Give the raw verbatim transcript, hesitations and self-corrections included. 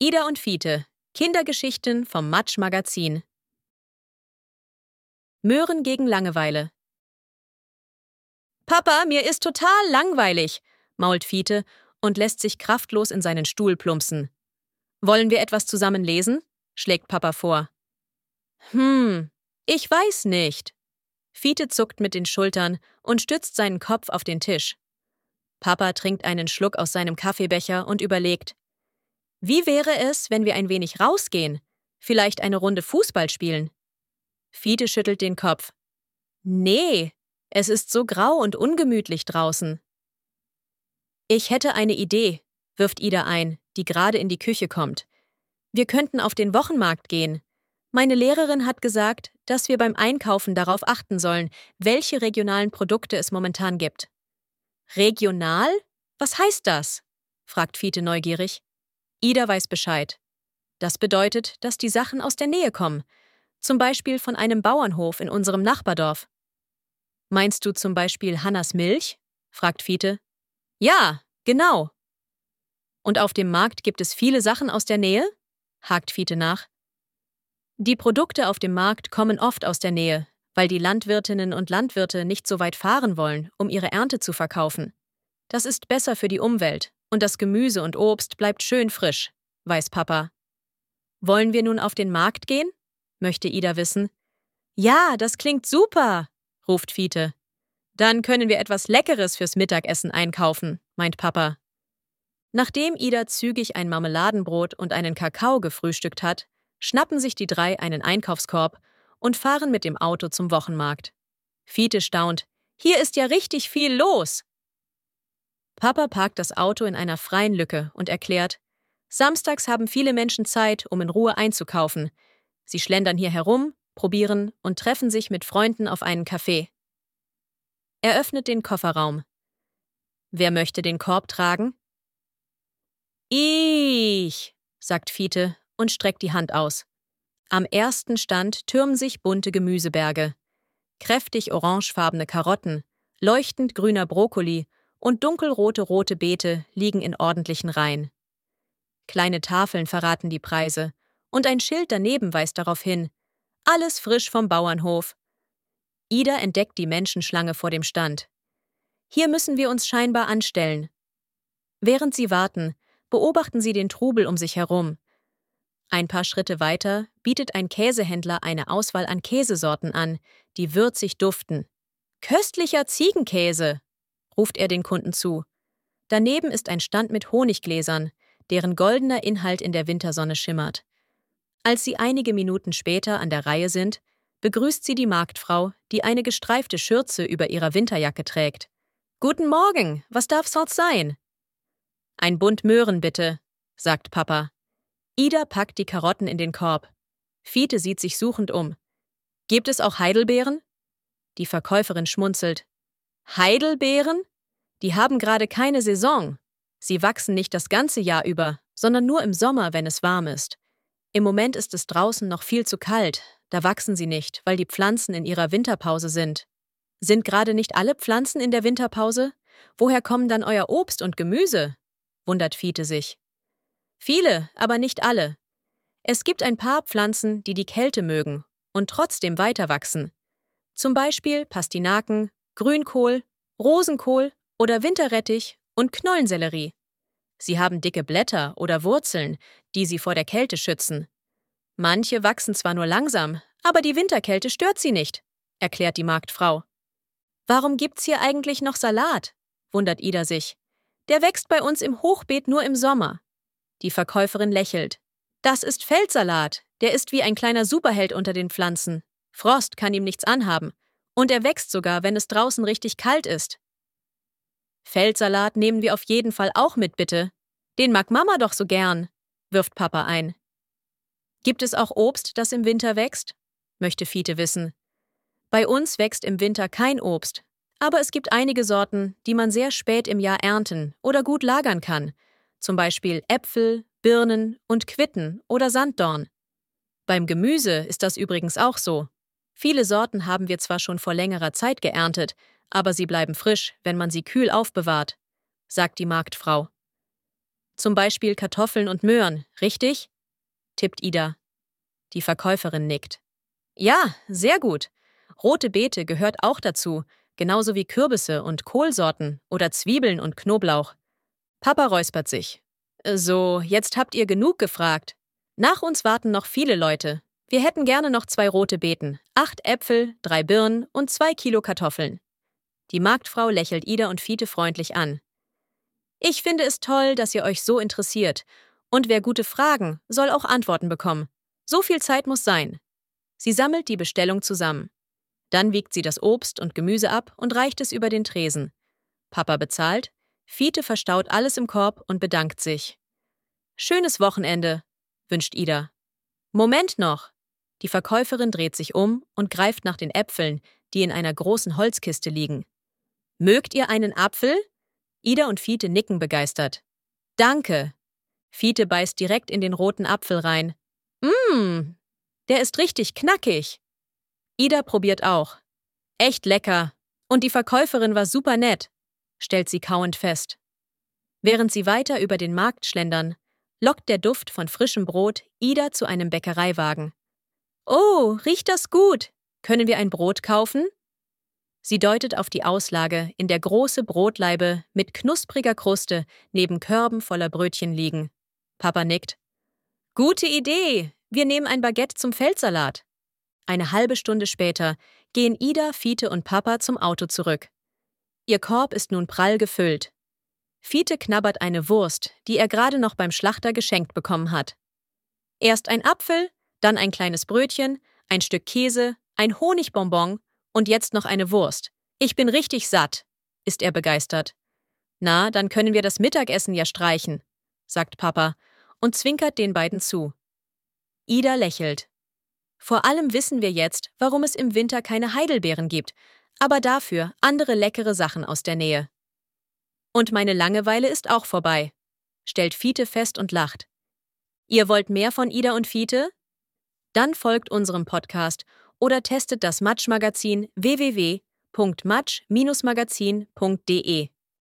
Ida und Fiete, Kindergeschichten vom Matsch Magazin. Möhren gegen Langeweile. »Papa, mir ist total langweilig«, mault Fiete und lässt sich kraftlos in seinen Stuhl plumpsen. »Wollen wir etwas zusammen lesen?«, schlägt Papa vor. »Hm, ich weiß nicht.« Fiete zuckt mit den Schultern und stützt seinen Kopf auf den Tisch. Papa trinkt einen Schluck aus seinem Kaffeebecher und überlegt. »Wie wäre es, wenn wir ein wenig rausgehen? Vielleicht eine Runde Fußball spielen?« Fiete schüttelt den Kopf. »Nee, es ist so grau und ungemütlich draußen.« »Ich hätte eine Idee«, wirft Ida ein, die gerade in die Küche kommt. »Wir könnten auf den Wochenmarkt gehen. Meine Lehrerin hat gesagt, dass wir beim Einkaufen darauf achten sollen, welche regionalen Produkte es momentan gibt.« »Regional? Was heißt das?«, fragt Fiete neugierig. Ida weiß Bescheid. Das bedeutet, dass die Sachen aus der Nähe kommen, zum Beispiel von einem Bauernhof in unserem Nachbardorf. »Meinst du zum Beispiel Hannas Milch?«, fragt Fiete. »Ja, genau.« »Und auf dem Markt gibt es viele Sachen aus der Nähe?«, hakt Fiete nach. »Die Produkte auf dem Markt kommen oft aus der Nähe, weil die Landwirtinnen und Landwirte nicht so weit fahren wollen, um ihre Ernte zu verkaufen. Das ist besser für die Umwelt und das Gemüse und Obst bleibt schön frisch«, weiß Papa. »Wollen wir nun auf den Markt gehen?«, möchte Ida wissen. »Ja, das klingt super«, ruft Fiete. »Dann können wir etwas Leckeres fürs Mittagessen einkaufen«, meint Papa. Nachdem Ida zügig ein Marmeladenbrot und einen Kakao gefrühstückt hat, schnappen sich die drei einen Einkaufskorb und fahren mit dem Auto zum Wochenmarkt. Fiete staunt. »Hier ist ja richtig viel los!« Papa parkt das Auto in einer freien Lücke und erklärt, samstags haben viele Menschen Zeit, um in Ruhe einzukaufen. Sie schlendern hier herum, probieren und treffen sich mit Freunden auf einen Kaffee. Er öffnet den Kofferraum. »Wer möchte den Korb tragen?« »Ich«, sagt Fiete und streckt die Hand aus. Am ersten Stand türmen sich bunte Gemüseberge. Kräftig orangefarbene Karotten, leuchtend grüner Brokkoli und dunkelrote rote Beete liegen in ordentlichen Reihen. Kleine Tafeln verraten die Preise und ein Schild daneben weist darauf hin. Alles frisch vom Bauernhof. Ida entdeckt die Menschenschlange vor dem Stand. Hier müssen wir uns scheinbar anstellen. Während sie warten, beobachten sie den Trubel um sich herum. Ein paar Schritte weiter bietet ein Käsehändler eine Auswahl an Käsesorten an, die würzig duften. »Köstlicher Ziegenkäse«, ruft er den Kunden zu. Daneben ist ein Stand mit Honiggläsern, deren goldener Inhalt in der Wintersonne schimmert. Als sie einige Minuten später an der Reihe sind, begrüßt sie die Marktfrau, die eine gestreifte Schürze über ihrer Winterjacke trägt. »Guten Morgen, was darf's dort sein?« »Ein Bund Möhren, bitte«, sagt Papa. Ida packt die Karotten in den Korb. Fiete sieht sich suchend um. »Gibt es auch Heidelbeeren?« Die Verkäuferin schmunzelt. »Heidelbeeren? Die haben gerade keine Saison. Sie wachsen nicht das ganze Jahr über, sondern nur im Sommer, wenn es warm ist. Im Moment ist es draußen noch viel zu kalt, da wachsen sie nicht, weil die Pflanzen in ihrer Winterpause sind. Sind gerade nicht alle Pflanzen in der Winterpause? Woher kommen dann euer Obst und Gemüse?«, wundert Fiete sich. »Viele, aber nicht alle. Es gibt ein paar Pflanzen, die die Kälte mögen und trotzdem weiter wachsen. Zum Beispiel Pastinaken, Grünkohl, Rosenkohl oder Winterrettich und Knollensellerie. Sie haben dicke Blätter oder Wurzeln, die sie vor der Kälte schützen. Manche wachsen zwar nur langsam, aber die Winterkälte stört sie nicht«, erklärt die Marktfrau. »Warum gibt's hier eigentlich noch Salat?«, wundert Ida sich. »Der wächst bei uns im Hochbeet nur im Sommer.« Die Verkäuferin lächelt. »Das ist Feldsalat, der ist wie ein kleiner Superheld unter den Pflanzen. Frost kann ihm nichts anhaben. Und er wächst sogar, wenn es draußen richtig kalt ist.« »Feldsalat nehmen wir auf jeden Fall auch mit, bitte. Den mag Mama doch so gern«, wirft Papa ein. »Gibt es auch Obst, das im Winter wächst?«, möchte Fiete wissen. »Bei uns wächst im Winter kein Obst, aber es gibt einige Sorten, die man sehr spät im Jahr ernten oder gut lagern kann, zum Beispiel Äpfel, Birnen und Quitten oder Sanddorn. Beim Gemüse ist das übrigens auch so. Viele Sorten haben wir zwar schon vor längerer Zeit geerntet, aber sie bleiben frisch, wenn man sie kühl aufbewahrt«, sagt die Marktfrau. Zum Beispiel Kartoffeln und Möhren, richtig? Tippt Ida. Die Verkäuferin nickt. Ja, sehr gut. Rote Beete gehört auch dazu, genauso wie Kürbisse und Kohlsorten oder Zwiebeln und Knoblauch. Papa räuspert sich. So, jetzt habt ihr genug gefragt. Nach uns warten noch viele Leute. Wir hätten gerne noch zwei rote Beeten, acht Äpfel, drei Birnen und zwei Kilo Kartoffeln. Die Marktfrau lächelt Ida und Fiete freundlich an. Ich finde es toll, dass ihr euch so interessiert. Und wer gute Fragen, soll auch Antworten bekommen. So viel Zeit muss sein. Sie sammelt die Bestellung zusammen. Dann wiegt sie das Obst und Gemüse ab und reicht es über den Tresen. Papa bezahlt, Fiete verstaut alles im Korb und bedankt sich. Schönes Wochenende, wünscht Ida. Moment noch! Die Verkäuferin dreht sich um und greift nach den Äpfeln, die in einer großen Holzkiste liegen. Mögt ihr einen Apfel? Ida und Fiete nicken begeistert. Danke! Fiete beißt direkt in den roten Apfel rein. Mmm, der ist richtig knackig. Ida probiert auch. Echt lecker. Und die Verkäuferin war super nett, stellt sie kauend fest. Während sie weiter über den Markt schlendern, lockt der Duft von frischem Brot Ida zu einem Bäckereiwagen. Oh, riecht das gut. Können wir ein Brot kaufen? Sie deutet auf die Auslage, in der große Brotlaibe mit knuspriger Kruste neben Körben voller Brötchen liegen. Papa nickt. Gute Idee. Wir nehmen ein Baguette zum Feldsalat. Eine halbe Stunde später gehen Ida, Fiete und Papa zum Auto zurück. Ihr Korb ist nun prall gefüllt. Fiete knabbert eine Wurst, die er gerade noch beim Schlachter geschenkt bekommen hat. Erst ein Apfel, dann ein kleines Brötchen, ein Stück Käse, ein Honigbonbon und jetzt noch eine Wurst. Ich bin richtig satt, ist er begeistert. Na, dann können wir das Mittagessen ja streichen, sagt Papa und zwinkert den beiden zu. Ida lächelt. Vor allem wissen wir jetzt, warum es im Winter keine Heidelbeeren gibt, aber dafür andere leckere Sachen aus der Nähe. Und meine Langeweile ist auch vorbei, stellt Fiete fest und lacht. Ihr wollt mehr von Ida und Fiete? Dann folgt unserem Podcast oder testet das Matsch-Magazin w w w punkt matsch Bindestrich magazin punkt de.